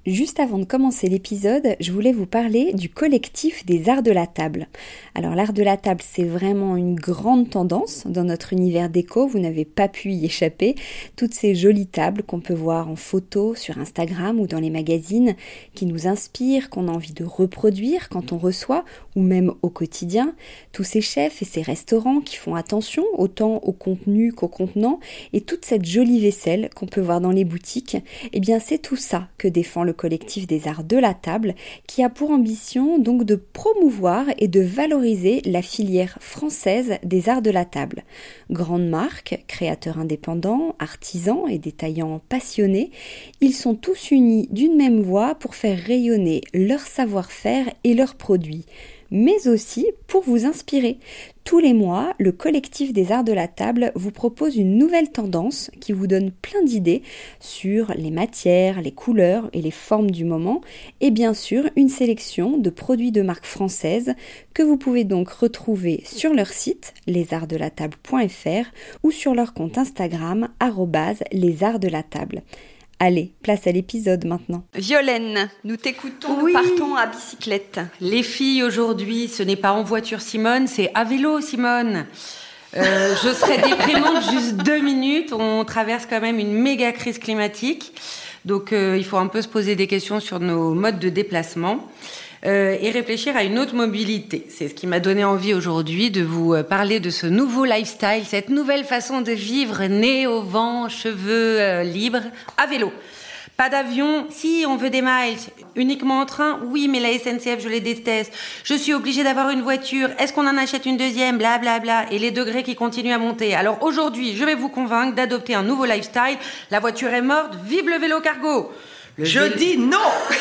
Juste avant de commencer l'épisode, je voulais vous parler du collectif des arts de la table. Alors l'art de la table, c'est vraiment une grande tendance dans notre univers déco, vous n'avez pas pu y échapper. Toutes ces jolies tables qu'on peut voir en photo sur Instagram ou dans les magazines, qui nous inspirent, qu'on a envie de reproduire quand on reçoit, ou même au quotidien. Tous ces chefs et ces restaurants qui font attention autant au contenu qu'au contenant, et toute cette jolie vaisselle qu'on peut voir dans les boutiques, eh bien c'est tout ça que défend le collectif des arts de la table, qui a pour ambition donc de promouvoir et de valoriser la filière française des arts de la table. Grandes marques, créateurs indépendants, artisans et détaillants passionnés, ils sont tous unis d'une même voix pour faire rayonner leur savoir-faire et leurs produits, mais aussi pour vous inspirer. Tous les mois, le collectif des arts de la table vous propose une nouvelle tendance qui vous donne plein d'idées sur les matières, les couleurs et les formes du moment, et bien sûr une sélection de produits de marques françaises que vous pouvez donc retrouver sur leur site lesartsdelatable.fr ou sur leur compte Instagram @lesartsdelatable. Allez, place à l'épisode maintenant. Violaine, nous t'écoutons, nous partons à bicyclette. Les filles, aujourd'hui, ce n'est pas en voiture Simone, c'est à vélo Simone. Je serais déprimante juste 2 minutes, on traverse quand même une méga crise climatique. Donc il faut un peu se poser des questions sur nos modes de déplacement. Et réfléchir à une autre mobilité. C'est ce qui m'a donné envie aujourd'hui de vous parler de ce nouveau lifestyle, cette nouvelle façon de vivre, nez au vent, cheveux libres, à vélo. Pas d'avion, si on veut des miles, uniquement en train, oui, mais la SNCF, je les déteste. Je suis obligée d'avoir une voiture, est-ce qu'on en achète une deuxième, blablabla, et les degrés qui continuent à monter. Alors aujourd'hui, je vais vous convaincre d'adopter un nouveau lifestyle. La voiture est morte, vive le vélo cargo. Dis non.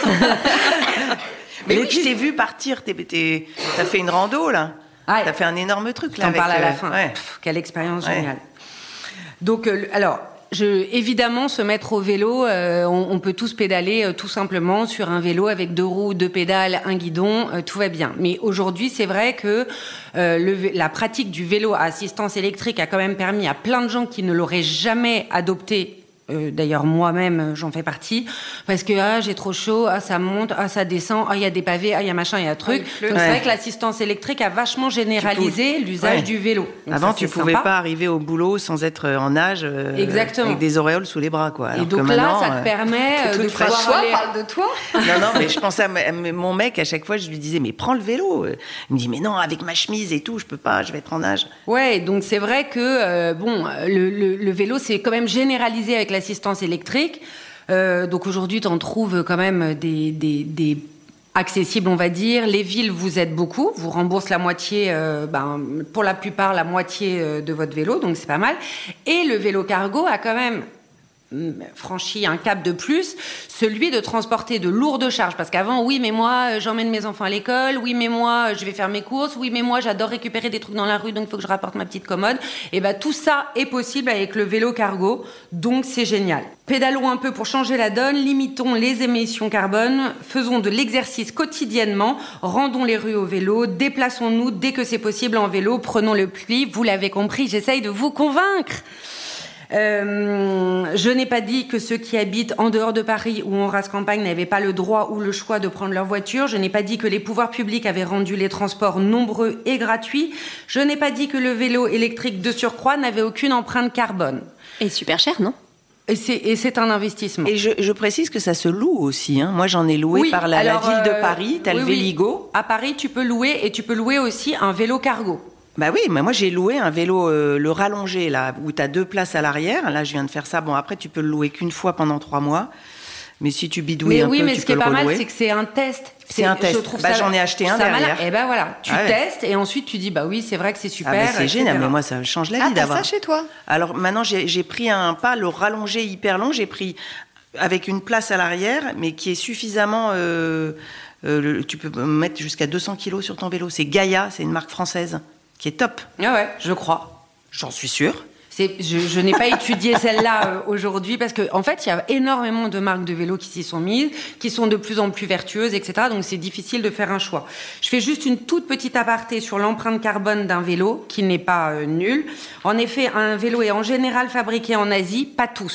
Mais oui, je t'ai vu partir, t'as fait une rando, là. Ouais. T'as fait un énorme truc, là. T'en parles à la fin. Ouais. Quelle expérience géniale. Donc, évidemment, se mettre au vélo, on peut tous pédaler tout simplement sur un vélo avec 2 roues, 2 pédales, un guidon, tout va bien. Mais aujourd'hui, c'est vrai que la pratique du vélo à assistance électrique a quand même permis à plein de gens qui ne l'auraient jamais adopté. D'ailleurs moi-même j'en fais partie parce que j'ai trop chaud, ça monte, ça descend, il y a des pavés, il y a machin, il y a truc. Donc c'est vrai que l'assistance électrique a vachement généralisé l'usage du vélo. Donc avant tu pouvais pas arriver au boulot sans être en nage avec des auréoles sous les bras quoi. Alors et donc là ça te permet de pouvoir aller... parle de toi. Non mais je pensais à mon mec, à chaque fois je lui disais mais prends le vélo. Il me dit mais non, avec ma chemise et tout je peux pas, je vais être en nage. Ouais, donc c'est vrai que le vélo c'est quand même généralisé avec l'assistance électrique. Donc aujourd'hui, tu en trouves quand même des accessibles, on va dire. Les villes vous aident beaucoup, vous remboursent la moitié, pour la plupart, la moitié de votre vélo, donc c'est pas mal. Et le vélo cargo a quand même franchi un cap de plus, celui de transporter de lourdes charges. Parce qu'avant, oui, mais moi, j'emmène mes enfants à l'école, oui, mais moi, je vais faire mes courses, oui, mais moi, j'adore récupérer des trucs dans la rue, donc il faut que je rapporte ma petite commode. Et tout ça est possible avec le vélo cargo, donc c'est génial. Pédalons un peu pour changer la donne, limitons les émissions carbone, faisons de l'exercice quotidiennement, rendons les rues au vélo, déplaçons-nous dès que c'est possible en vélo, prenons le pli. Vous l'avez compris, j'essaye de vous convaincre. Je n'ai pas dit que ceux qui habitent en dehors de Paris ou en race campagne n'avaient pas le droit ou le choix de prendre leur voiture. Je n'ai pas dit que les pouvoirs publics avaient rendu les transports nombreux et gratuits. Je n'ai pas dit que le vélo électrique de surcroît n'avait aucune empreinte carbone. Et super cher, non ? Et c'est un investissement. Et je précise que ça se loue aussi. Hein. Moi, j'en ai loué par la ville de Paris. T'as le Véligo. À Paris, tu peux louer et tu peux louer aussi un vélo cargo. Bah oui, mais moi j'ai loué un vélo, le rallongé, là, où tu as 2 places à l'arrière. Là, je viens de faire ça. Bon, après, tu peux le louer qu'une fois pendant 3 mois. Mais si tu bidouilles un peu, tu peux le relouer. Mais ce qui est pas mal, c'est que c'est un test. C'est un test. J'en ai acheté un derrière. Et voilà, tu testes et ensuite tu dis, oui, c'est vrai que c'est super. C'est génial, mais moi, ça change la vie d'avoir. T'as ça chez toi ? Alors maintenant, j'ai pris pas le rallongé hyper long, j'ai pris avec une place à l'arrière, mais qui est suffisamment... tu peux mettre jusqu'à 200 kilos sur ton vélo. C'est Gaïa, c'est une marque française. Qui est top. Ah ouais, je crois. J'en suis sûre. Je n'ai pas étudié celle-là aujourd'hui parce qu'en fait, il y a énormément de marques de vélos qui s'y sont mises, qui sont de plus en plus vertueuses, etc. Donc, c'est difficile de faire un choix. Je fais juste une toute petite aparté sur l'empreinte carbone d'un vélo, qui n'est pas nulle. En effet, un vélo est en général fabriqué en Asie, pas tous.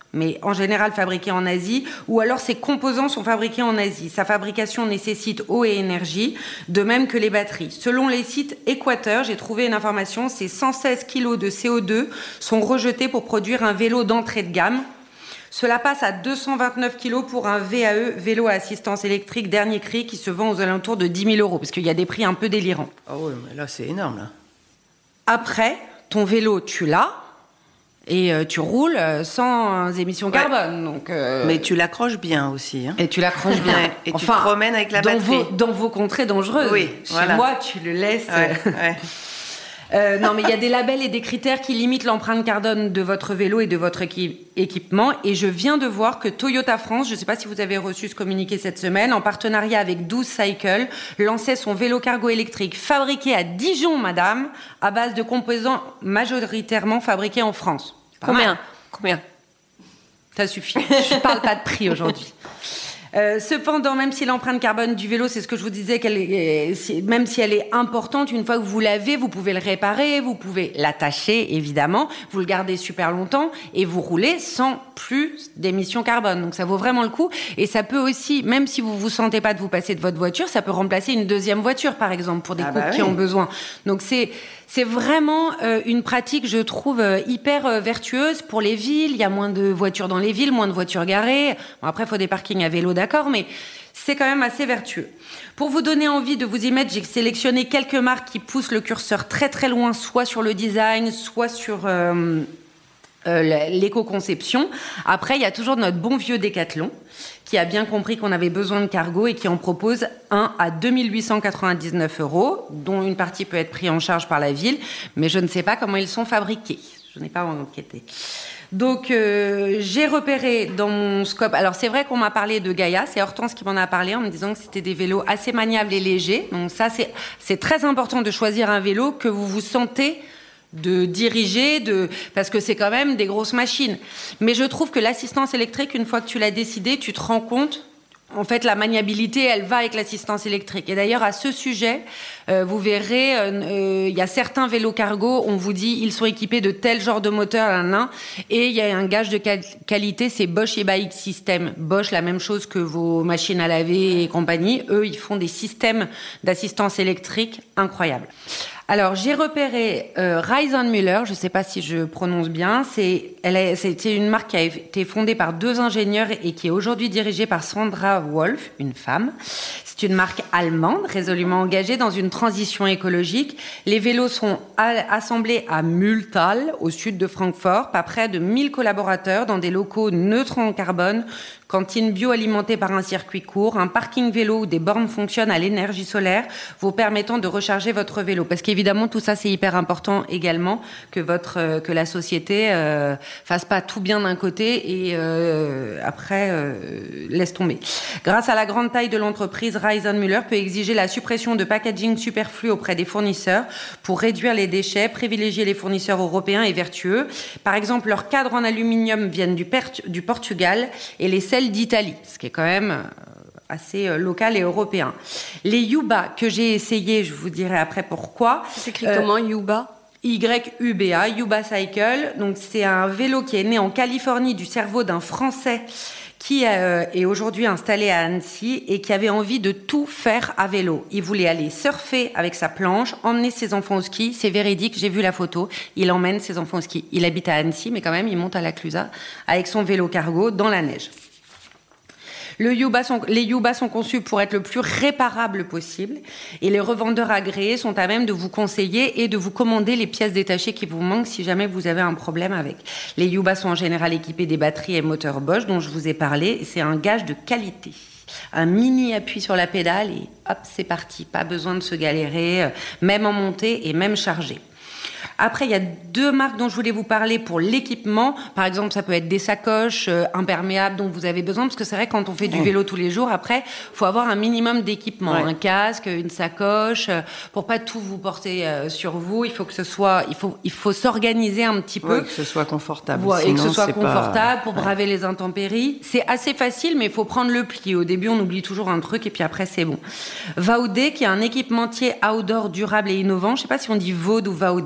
mais en général fabriqué en Asie, ou alors ses composants sont fabriqués en Asie. Sa fabrication nécessite eau et énergie, de même que les batteries. Selon les sites Équateur, j'ai trouvé une information, c'est 116 kg de CO2 sont rejetés pour produire un vélo d'entrée de gamme. Cela passe à 229 kg pour un VAE, vélo à assistance électrique, dernier cri, qui se vend aux alentours de 10 000 €, parce qu'il y a des prix un peu délirants. Ah oui, mais là, c'est énorme, là. Après, ton vélo, tu l'as, et tu roules sans émissions carbone. Donc, mais tu l'accroches bien aussi. Hein. Et tu l'accroches bien. Et tu te promènes avec la batterie. Dans vos contrées dangereuses. Oui, Chez moi, tu le laisses. Non, mais il y a des labels et des critères qui limitent l'empreinte carbone de votre vélo et de votre équipement. Et je viens de voir que Toyota France, je ne sais pas si vous avez reçu ce communiqué cette semaine, en partenariat avec 12 Cycle, lançait son vélo cargo électrique fabriqué à Dijon, madame, à base de composants majoritairement fabriqués en France. Combien Ça suffit. Je ne parle pas de prix aujourd'hui. Cependant, même si l'empreinte carbone du vélo, c'est ce que je vous disais, même si elle est importante, une fois que vous l'avez, vous pouvez le réparer, vous pouvez l'attacher, évidemment, vous le gardez super longtemps et vous roulez sans plus d'émissions carbone. Donc ça vaut vraiment le coup. Et ça peut aussi, même si vous vous sentez pas de vous passer de votre voiture, ça peut remplacer une deuxième voiture, par exemple, pour des couples qui ont besoin. Donc c'est vraiment une pratique, je trouve, hyper vertueuse pour les villes. Il y a moins de voitures dans les villes, moins de voitures garées. Bon, après, il faut des parkings à vélo, d'accord, mais c'est quand même assez vertueux. Pour vous donner envie de vous y mettre, j'ai sélectionné quelques marques qui poussent le curseur très très loin, soit sur le design, soit sur l'éco-conception. Après, il y a toujours notre bon vieux Décathlon, qui a bien compris qu'on avait besoin de cargo et qui en propose un à 2 899 €, dont une partie peut être prise en charge par la ville, mais je ne sais pas comment ils sont fabriqués. Je n'ai pas enquêté. Donc, j'ai repéré dans mon scope... Alors, c'est vrai qu'on m'a parlé de Gaïa. C'est Hortense qui m'en a parlé en me disant que c'était des vélos assez maniables et légers. Donc ça, c'est très important de choisir un vélo que vous vous sentez de diriger, parce que c'est quand même des grosses machines. Mais je trouve que l'assistance électrique, une fois que tu l'as décidé, tu te rends compte, en fait, la maniabilité, elle va avec l'assistance électrique. Et d'ailleurs, à ce sujet, vous verrez, il y a certains vélos cargo, on vous dit, ils sont équipés de tel genre de moteur, et il y a un gage de qualité, c'est Bosch e-Bike System. Bosch, la même chose que vos machines à laver et compagnie. Eux, ils font des systèmes d'assistance électrique incroyables. Alors, j'ai repéré Reisenmüller, je ne sais pas si je prononce bien. C'était une marque qui a été fondée par 2 ingénieurs et qui est aujourd'hui dirigée par Sandra Wolf, une femme. C'est une marque allemande, résolument engagée dans une transition écologique. Les vélos sont assemblés à Mühltal, au sud de Francfort, par près de 1000 collaborateurs dans des locaux neutres en carbone, cantine bio alimentée par un circuit court, un parking vélo où des bornes fonctionnent à l'énergie solaire, vous permettant de recharger votre vélo. Parce qu'évidemment, tout ça, c'est hyper important également, que la société fasse pas tout bien d'un côté et après laisse tomber. Grâce à la grande taille de l'entreprise, Reisenmüller peut exiger la suppression de packaging superflu auprès des fournisseurs pour réduire les déchets, privilégier les fournisseurs européens et vertueux. Par exemple, leurs cadres en aluminium viennent du Portugal et les selles d'Italie, ce qui est quand même assez local et européen. Les Yuba que j'ai essayé, je vous dirai après pourquoi. C'est écrit comment, Yuba ? YUBA, Yuba Cycle. Donc c'est un vélo qui est né en Californie du cerveau d'un Français qui est aujourd'hui installé à Annecy et qui avait envie de tout faire à vélo. Il voulait aller surfer avec sa planche, emmener ses enfants au ski. C'est véridique, j'ai vu la photo. Il emmène ses enfants au ski. Il habite à Annecy, mais quand même, il monte à la Clusaz avec son vélo cargo dans la neige. Les Yuba sont conçus pour être le plus réparables possible et les revendeurs agréés sont à même de vous conseiller et de vous commander les pièces détachées qui vous manquent si jamais vous avez un problème avec. Les Yuba sont en général équipés des batteries et moteurs Bosch dont je vous ai parlé. C'est un gage de qualité. Un mini appui sur la pédale et hop, c'est parti. Pas besoin de se galérer, même en montée et même chargé. Après, il y a 2 marques dont je voulais vous parler pour l'équipement. Par exemple, ça peut être des sacoches imperméables dont vous avez besoin, parce que c'est vrai, quand on fait du vélo tous les jours, après, faut avoir un minimum d'équipement. Ouais. Un casque, une sacoche, pour pas tout vous porter sur vous. Il faut que ce soit, il faut s'organiser un petit peu. Que ce soit confortable. Ouais, et que ce soit confortable pour braver les intempéries. C'est assez facile, mais il faut prendre le pli. Au début, on oublie toujours un truc, et puis après, c'est bon. Vaudé, qui est un équipementier outdoor durable et innovant. Je sais pas si on dit Vaud ou Vaudé.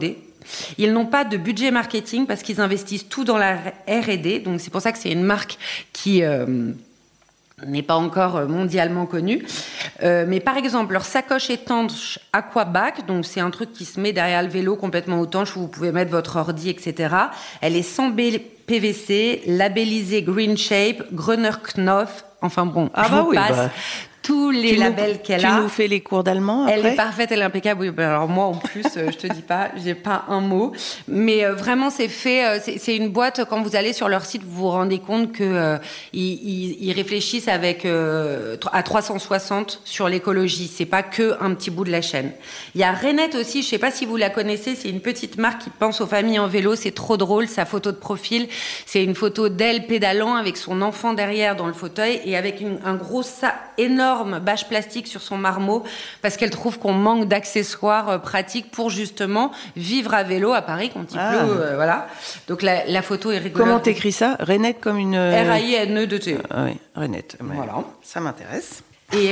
Ils n'ont pas de budget marketing parce qu'ils investissent tout dans la R&D. Donc, c'est pour ça que c'est une marque qui n'est pas encore mondialement connue. Mais par exemple, leur sacoche étanche Aquabac, donc c'est un truc qui se met derrière le vélo complètement étanche où vous pouvez mettre votre ordi, etc. Elle est sans PVC, labellisée Green Shape, Grüner Knopf. Enfin bon, je vous passe tous les labels qu'elle a. Tu nous fais les cours d'allemand après ? Elle est parfaite, elle est impeccable. Oui, ben alors moi en plus, je te dis pas, j'ai pas un mot. Mais vraiment, c'est fait. C'est une boîte. Quand vous allez sur leur site, vous vous rendez compte que ils réfléchissent avec à 360 sur l'écologie. C'est pas que un petit bout de la chaîne. Il y a Renette aussi. Je sais pas si vous la connaissez. C'est une petite marque qui pense aux familles en vélo. C'est trop drôle. Sa photo de profil, c'est une photo d'elle pédalant avec son enfant derrière dans le fauteuil et avec un gros sac énorme bâche plastique sur son marmot parce qu'elle trouve qu'on manque d'accessoires pratiques pour justement vivre à vélo à Paris quand il pleut. Voilà. Donc la photo est rigolote. Comment t'écris ça ? Renette comme une... R-A-I-N-E-2-T. Oui, Renette. Voilà. Ça m'intéresse. Et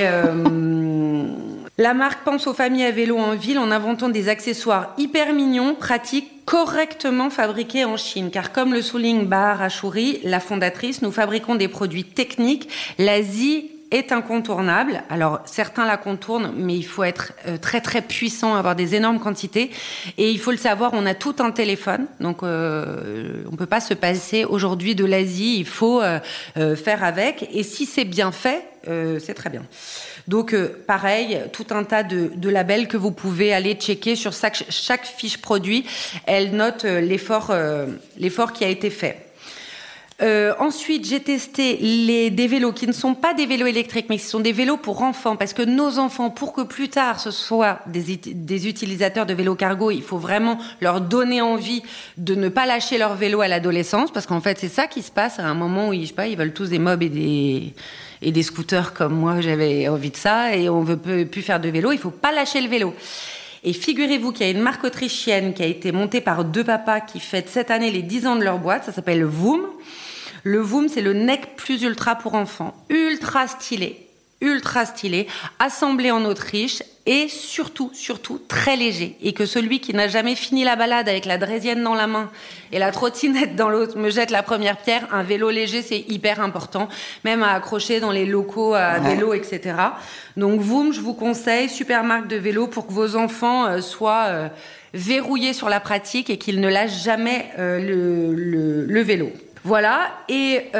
la marque pense aux familles à vélo en ville en inventant des accessoires hyper mignons, pratiques, correctement fabriqués en Chine. Car comme le souligne Bahar Achouri, la fondatrice, nous fabriquons des produits techniques. L'Asie est incontournable. Alors, certains la contournent, mais il faut être très, très puissant, avoir des énormes quantités. Et il faut le savoir, on a tout un téléphone. Donc, on peut pas se passer aujourd'hui de l'Asie. Il faut faire avec. Et si c'est bien fait, c'est très bien. Donc, pareil, tout un tas de labels que vous pouvez aller checker sur chaque fiche produit. Elle note l'effort qui a été fait. Ensuite, j'ai testé des vélos qui ne sont pas des vélos électriques, mais qui sont des vélos pour enfants. Parce que nos enfants, pour que plus tard ce soient des utilisateurs de vélos cargo, il faut vraiment leur donner envie de ne pas lâcher leur vélo à l'adolescence. Parce qu'en fait, c'est ça qui se passe à un moment où, je sais pas, ils veulent tous des mobs et des scooters comme moi, j'avais envie de ça. Et on veut plus faire de vélo. Il faut pas lâcher le vélo. Et figurez-vous qu'il y a une marque autrichienne qui a été montée par deux papas qui fêtent cette année les 10 ans de leur boîte. Ça s'appelle Voom. Le Voom, c'est le Nec Plus Ultra pour enfants. Ultra stylé, assemblé en Autriche et surtout, très léger. Et que celui qui n'a jamais fini la balade avec la draisienne dans la main et la trottinette dans l'autre me jette la première pierre. Un vélo léger, c'est hyper important, même à accrocher dans les locaux à vélo, etc. Donc Voom, je vous conseille, super marque de vélo pour que vos enfants soient verrouillés sur la pratique et qu'ils ne lâchent jamais le vélo. Voilà, et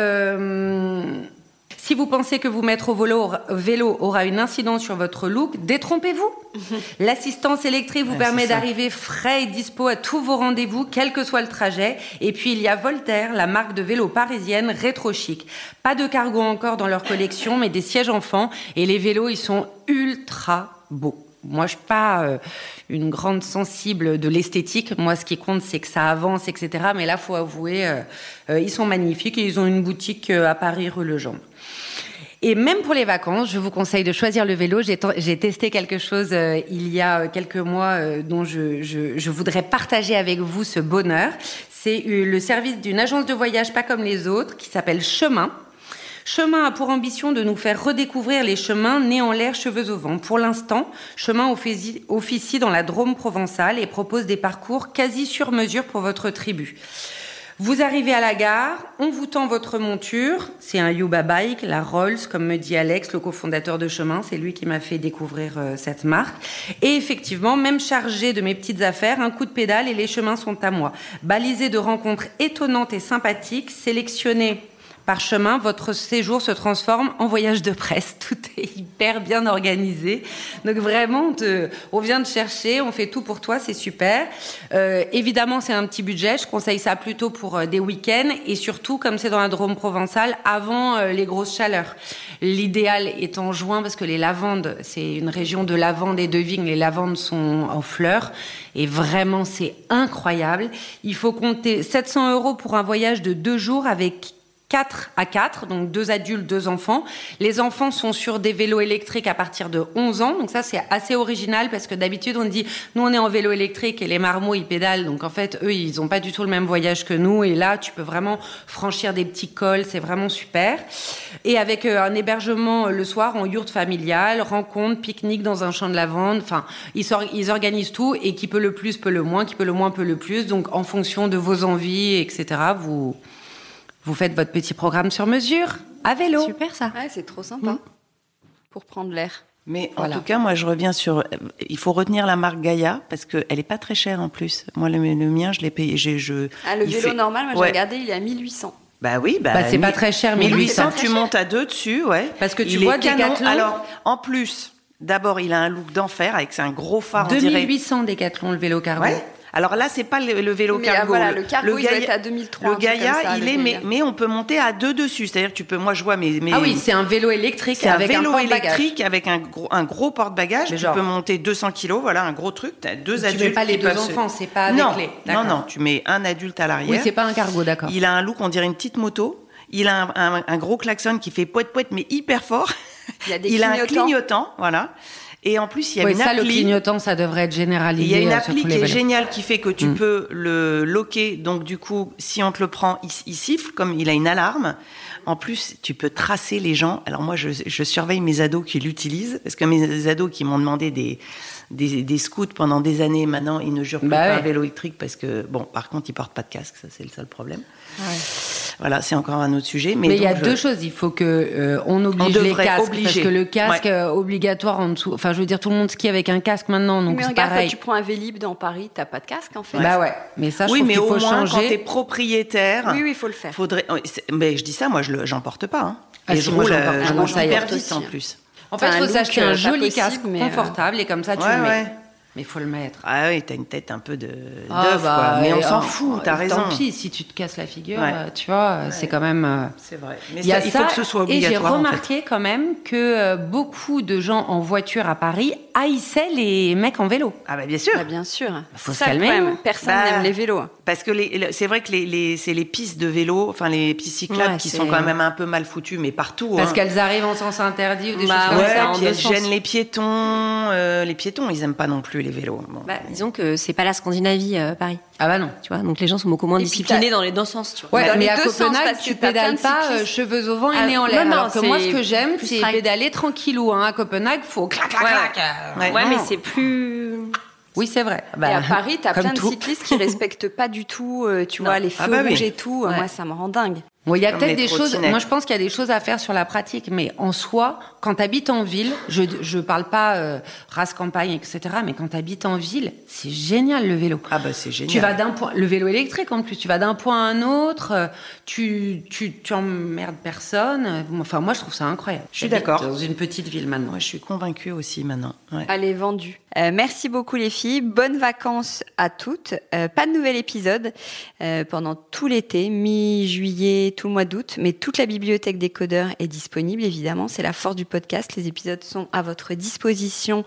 si vous pensez que vous mettre au vélo aura une incidence sur votre look, détrompez-vous. L'assistance électrique vous permet d'arriver frais et dispo à tous vos rendez-vous, quel que soit le trajet. Et puis il y a Voltaire, la marque de vélo parisienne rétro chic. Pas de cargo encore dans leur collection, mais des sièges enfants. Et les vélos, ils sont ultra beaux. Moi, je suis pas une grande sensible de l'esthétique. Moi, ce qui compte, c'est que ça avance, etc. Mais là, faut avouer, ils sont magnifiques et ils ont une boutique à Paris, rue Legendre. Et même pour les vacances, je vous conseille de choisir le vélo. J'ai testé quelque chose il y a quelques mois dont je voudrais partager avec vous ce bonheur. C'est le service d'une agence de voyage pas comme les autres qui s'appelle Chemin. Chemin a pour ambition de nous faire redécouvrir les chemins nés en l'air, cheveux au vent. Pour l'instant, Chemin officie dans la Drôme provençale et propose des parcours quasi sur mesure pour votre tribu. Vous arrivez à la gare, on vous tend votre monture, c'est un Yuba Bike, la Rolls, comme me dit Alex, le cofondateur de Chemin, c'est lui qui m'a fait découvrir cette marque. Et effectivement, même chargé de mes petites affaires, un coup de pédale et les chemins sont à moi. Balisé de rencontres étonnantes et sympathiques, sélectionnées par Chemin, votre séjour se transforme en voyage de presse. Tout est hyper bien organisé. Donc vraiment, on vient te chercher, on fait tout pour toi, c'est super. Évidemment, c'est un petit budget. Je conseille ça plutôt pour des week-ends et surtout, comme c'est dans la Drôme provençale, avant les grosses chaleurs. L'idéal est en juin parce que les lavandes, c'est une région de lavande et de vigne. Les lavandes sont en fleurs et vraiment, c'est incroyable. Il faut compter 700 € pour un voyage de 2 jours avec 4 à 4, donc 2 adultes, 2 enfants. Les enfants sont sur des vélos électriques à partir de 11 ans. Donc ça, c'est assez original parce que d'habitude, on dit, nous, on est en vélo électrique et les marmots, ils pédalent. Donc en fait, eux, ils n'ont pas du tout le même voyage que nous. Et là, tu peux vraiment franchir des petits cols. C'est vraiment super. Et avec un hébergement le soir en yourte familiale, rencontre, pique-nique dans un champ de lavande. Enfin, ils organisent tout et qui peut le plus, peut le moins, qui peut le moins, peut le plus. Donc en fonction de vos envies, etc., vous faites votre petit programme sur mesure à vélo. Super ça. Ouais, c'est trop sympa pour prendre l'air. Mais en tout cas, moi, je reviens sur... Il faut retenir la marque Gaïa parce qu'elle n'est pas très chère en plus. Moi, le mien, je l'ai payé. Le vélo normal, moi, j'ai regardé, il est à 1800. Bah oui. C'est pas très cher. 1800, tu montes à 2 dessus, ouais. Parce que tu vois Décathlon... Alors, en plus, d'abord, il a un look d'enfer avec un gros phare, on dirait... 2800 Décathlon, le vélo cargo. Ouais. Alors là, c'est pas le vélo cargo. Voilà, le cargo, il doit être à 2003. Le Gaïa, mais on peut monter à 2 dessus. C'est-à-dire, moi, je vois mes... Ah oui, c'est un vélo électrique avec un porte-bagages. Avec un gros porte-bagages. Tu peux monter 200 kilos, voilà, un gros truc. T'as 2 adultes. Tu mets pas les 2 enfants, c'est pas avec Non, tu mets un adulte à l'arrière. Oui, c'est pas un cargo, d'accord. Il a un look, on dirait une petite moto. Il a un gros klaxon qui fait poète-poète, mais hyper fort. Il a un clignotant, voilà. Et en plus, il y a une appli. Le clignotant, ça devrait être généralisé. Il y a une appli qui est géniale qui fait que tu peux le loquer. Donc, du coup, si on te le prend, il siffle, comme il a une alarme. En plus, tu peux tracer les gens. Alors, moi, je surveille mes ados qui l'utilisent. Parce que mes ados qui m'ont demandé des scouts pendant des années, maintenant, ils ne jurent plus par un vélo électrique parce que, bon, par contre, ils portent pas de casque. Ça, c'est le seul problème. Ouais. Voilà, c'est encore un autre sujet. Mais il y a 2 choses. Il faut que on oblige les casques, parce que le casque obligatoire en dessous. Enfin, je veux dire, tout le monde skie avec un casque maintenant, donc mais c'est regarde, pareil. Quand tu prends un Vélib dans Paris, t'as pas de casque en fait. Bah ouais. Mais ça, je trouve qu'il faut changer. Oui, mais au moins quand t'es propriétaire. Oui, il faut le faire. Mais je dis ça, moi, j'en porte pas. Hein. Et je roule hyper vite en plus. En fait, il faut s'acheter un joli casque confortable et comme ça, tu le mets. Mais il faut le mettre. Ah oui, t'as une tête un peu d'œuf, quoi. Mais on s'en fout, t'as raison. Tant pis, si tu te casses la figure, tu vois, c'est quand même... C'est vrai. Mais il faut que ce soit obligatoire. Et j'ai remarqué quand même que beaucoup de gens en voiture à Paris haïssaient les mecs en vélo. Ah bah bien sûr. Bah bien sûr. Faut se calmer. Personne n'aime les vélos. Parce que c'est vrai que c'est les pistes de vélo, enfin les pistes cyclables qui sont quand même un peu mal foutues, mais partout. Parce qu'elles arrivent en sens interdit ou des choses comme ça. Puis elles gênent les piétons. Les piétons, ils aiment pas non plus les vélos. Bon. Disons que c'est pas la Scandinavie, Paris. Ah bah non. Tu vois, donc les gens sont beaucoup moins disciplinés dans les 2 sens. Tu vois. Ouais, mais à Copenhague, tu pédales pas cheveux au vent et nez en l'air. Alors que moi, ce que j'aime, c'est pédaler tranquillou. À Copenhague, faut clac, clac, clac. Ouais, mais c'est plus... Oui, c'est vrai. Et à Paris, t'as plein de cyclistes qui respectent pas du tout, tu vois, les feux rouges et tout. Moi, ça me rend dingue. Bon, il y a peut-être des choses. Moi, je pense qu'il y a des choses à faire sur la pratique, mais en soi, quand t'habites en ville, je parle pas race campagne, etc. Mais quand t'habites en ville, c'est génial le vélo. Ah bah c'est génial. Tu vas d'un point, le vélo électrique en plus, tu vas d'un point à un autre, tu emmerdes personne. Enfin, moi, je trouve ça incroyable. Je suis d'accord. Dans une petite ville maintenant. Moi, je suis convaincue aussi maintenant. Ouais. Allez, vendu. Merci beaucoup les filles. Bonnes vacances à toutes. Pas de nouvel épisode pendant tout l'été, mi-juillet, tout le mois d'août, mais toute la bibliothèque des codeurs est disponible, évidemment. C'est la force du podcast. Les épisodes sont à votre disposition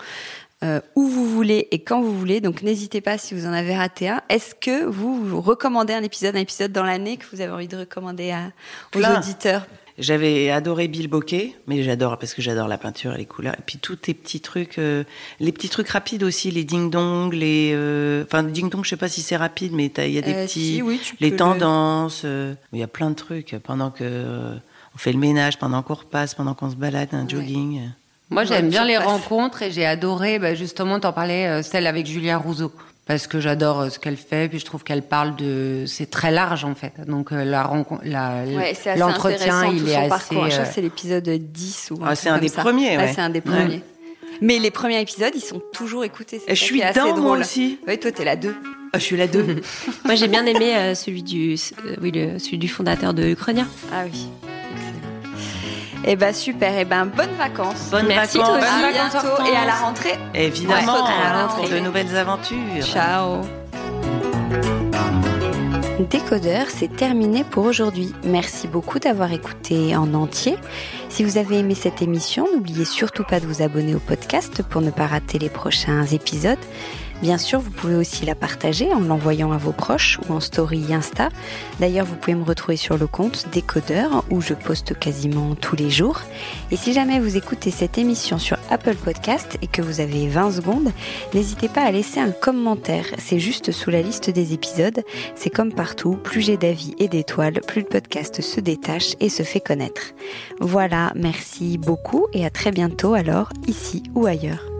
où vous voulez et quand vous voulez. Donc, n'hésitez pas si vous en avez raté un. Est-ce que vous recommandez un épisode dans l'année que vous avez envie de recommander aux auditeurs ? J'avais adoré Bill Bokeh, mais parce que j'adore la peinture et les couleurs. Et puis tous tes petits trucs, les petits trucs rapides aussi, les ding-dong, ding-dong, je sais pas si c'est rapide, mais il y a des petits, les tendances, il y a plein de trucs. Pendant que on fait le ménage, pendant qu'on repasse, pendant qu'on se balade, un jogging. Moi, j'aime bien les rencontres et j'ai adoré, justement, t'en parlais, celle avec Julia Rousseau. Parce que j'adore ce qu'elle fait, puis je trouve qu'elle parle c'est très large en fait. Donc l'entretien, il est assez. Parcours. Je crois que c'est l'épisode 10 ou c'est un des premiers. C'est un des premiers. Mais les premiers épisodes, ils sont toujours écoutés. Je suis dedans moi aussi. Oui, toi t'es la 2. Je suis la 2. Moi j'ai bien aimé celui du fondateur de Uchronia. Ah oui. Eh ben super, bonnes vacances. Merci toi aussi. À bientôt et à la rentrée. Évidemment, pour de nouvelles aventures. Ciao. Décodeur, c'est terminé pour aujourd'hui. Merci beaucoup d'avoir écouté en entier. Si vous avez aimé cette émission, n'oubliez surtout pas de vous abonner au podcast pour ne pas rater les prochains épisodes. Bien sûr, vous pouvez aussi la partager en l'envoyant à vos proches ou en story Insta. D'ailleurs, vous pouvez me retrouver sur le compte Décodeur où je poste quasiment tous les jours. Et si jamais vous écoutez cette émission sur Apple Podcast et que vous avez 20 secondes, n'hésitez pas à laisser un commentaire. C'est juste sous la liste des épisodes. C'est comme partout, plus j'ai d'avis et d'étoiles, plus le podcast se détache et se fait connaître. Voilà, merci beaucoup et à très bientôt alors, ici ou ailleurs.